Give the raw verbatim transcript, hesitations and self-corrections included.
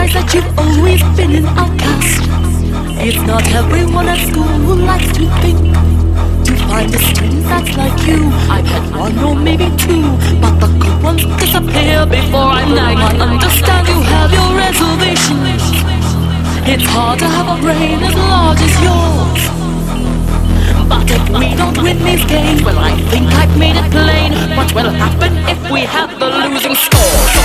realize that you've always been an outcast. It's not everyone at school who likes to think, to find a student that's like you. I've had one or maybe two, but the good ones disappear before I nag. I understand you have your reservations. It's hard to have a brain as large as yours. But if we don't win these games, well, I think I've made it plain what will happen if we have the losing score.